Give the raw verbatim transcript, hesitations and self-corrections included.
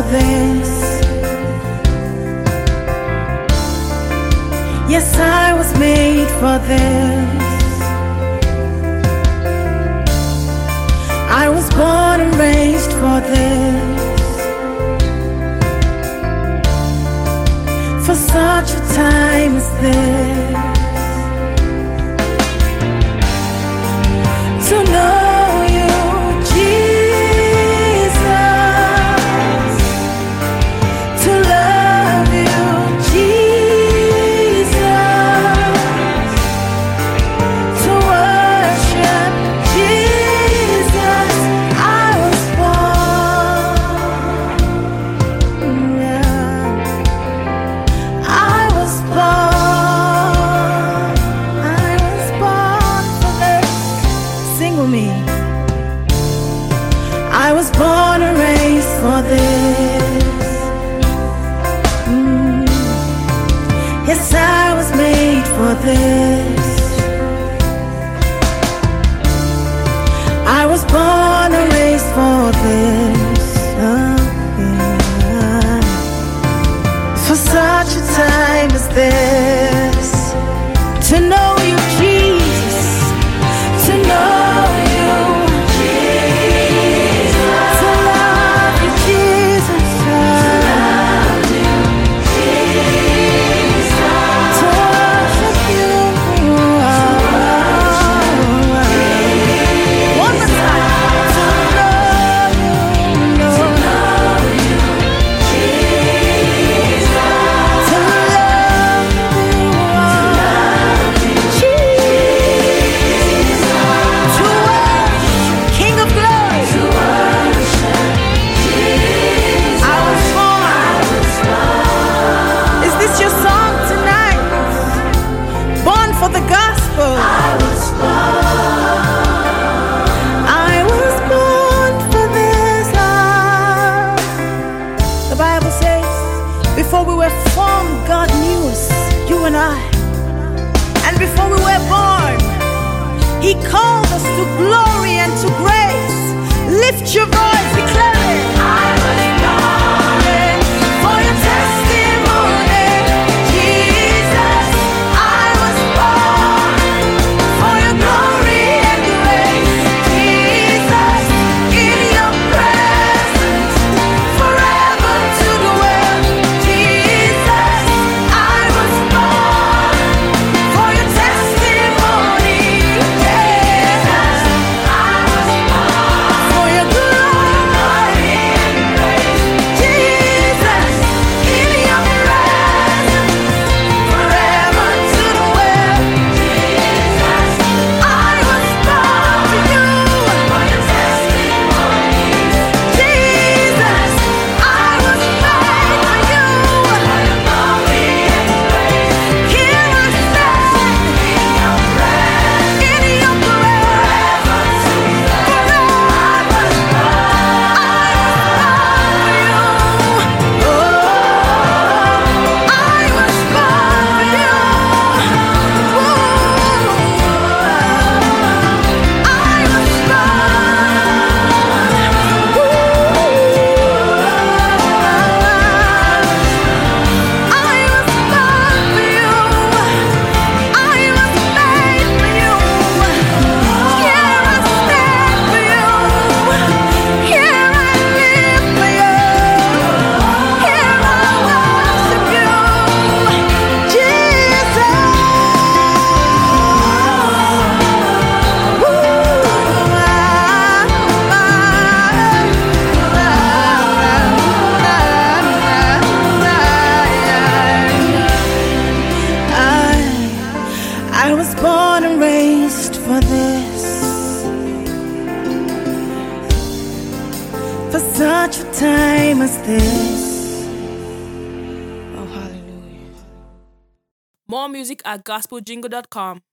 this. Yes, I was made for this. I was born and raised for this. For such a time as this. To know you, Jesus. To love you, Jesus. To worship Jesus. I was born. Yeah. I was born. I was born for this. Sing with me. I was born and raised for this. Mm. Yes, I was made for this. I was born and raised for this. Oh, yeah. For such a time as this. To know you, Jesus. To know you, Jesus. To love you, Jesus. To love you, Jesus. To worship you. One more time. To love you, Lord. To love you, Jesus. To love you, Jesus. To worship King of Glory. To worship Jesus. I was born. Is this your song tonight? Born for the gospel. I was born. I was born for this love. The Bible says, before we were formed, God knew us, you and I. And before we were born, He called us to glory and to grace. Lift your voice, declare it. I was born for your testimony, Jesus. I was born for your glory and grace, Jesus. In your presence, forever to dwell, Jesus. I was born for your testimony, Jesus. I was born for your glory and grace, Jesus. In your presence, forever to dwell, Jesus. I was born for you, for your testimony, Jesus. I was made for you, for your glory and grace. Here I stand in your presence, in your presence, forever to dwell. I was born for you. Oh, I was I was born and raised for this. For such a time as this. Oh, hallelujah. More music at gospel jingle dot com.